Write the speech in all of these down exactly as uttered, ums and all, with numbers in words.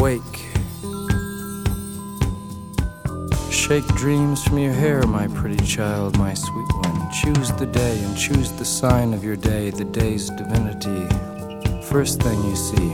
wake. Shake dreams from your hair, my pretty child, my sweet one. Choose the day and choose the sign of your day, the day's divinity. First thing you see.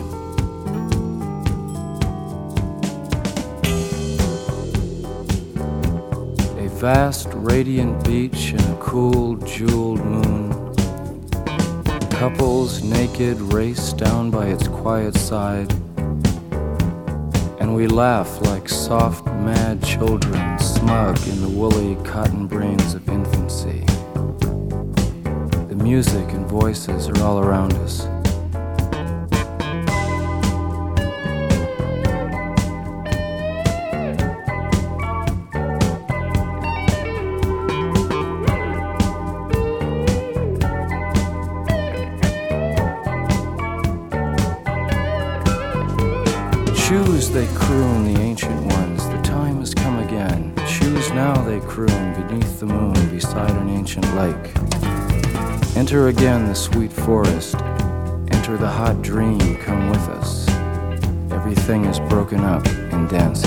A vast, radiant beach and a cool, jeweled moon. Couples naked race down by its quiet side, and we laugh like soft, mad children, smug in the woolly cotton brains of infancy. The music and voices are all around us. Choose, they croon, the ancient ones, the time has come again. Choose now, they croon, beneath the moon, beside an ancient lake. Enter again the sweet forest, enter the hot dream, come with us. Everything is broken up in dances.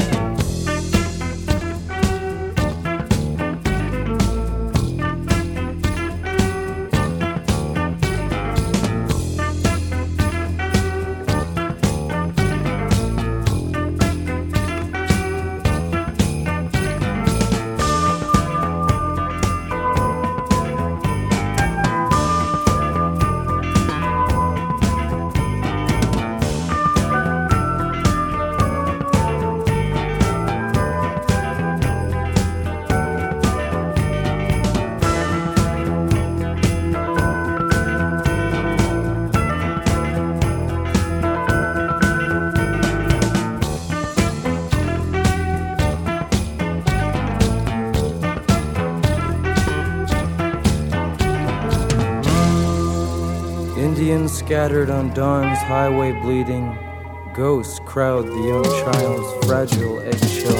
Indians scattered on dawn's highway bleeding, ghosts crowd the young child's fragile eggshell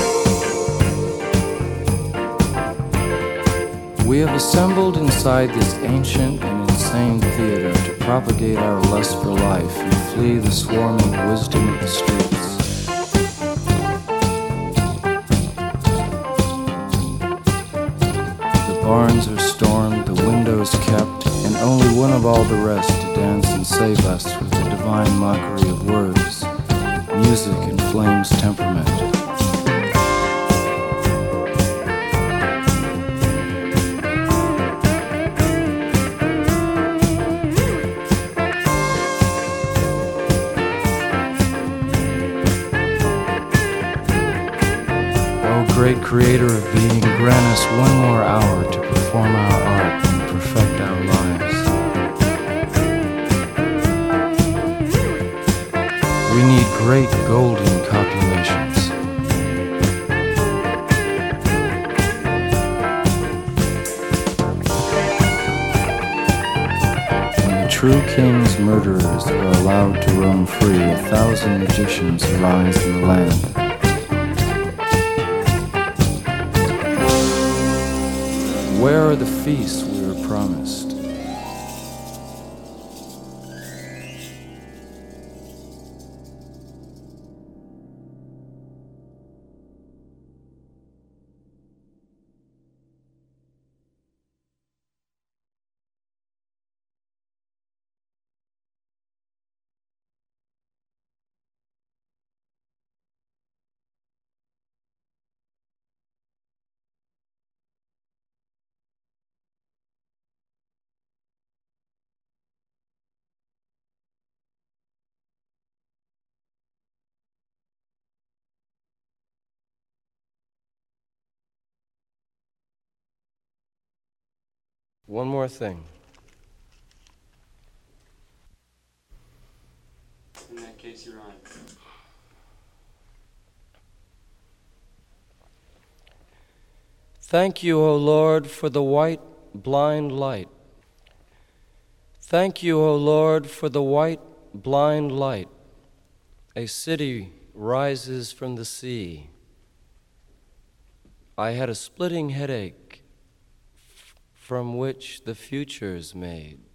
mind. We have assembled inside this ancient and insane theater to propagate our lust for life and flee the swarming wisdom of the streets. The barns are stormed, the windows kept, and only one of all the rest to dance and save us with the divine mockery of words, music and flame's temperament. Oh, great creator of being, grant us one more hour to perform our art and perfect our lives. We need great golden copulations. When the true king's murderers are allowed to roam free, a thousand magicians arise in the land. Where are the feasts we were promised? One more thing. In that case, you're on. Thank you, O Lord, for the white, blind light. Thank you, O Lord, for the white, blind light. A city rises from the sea. I had a splitting headache from which the future's made.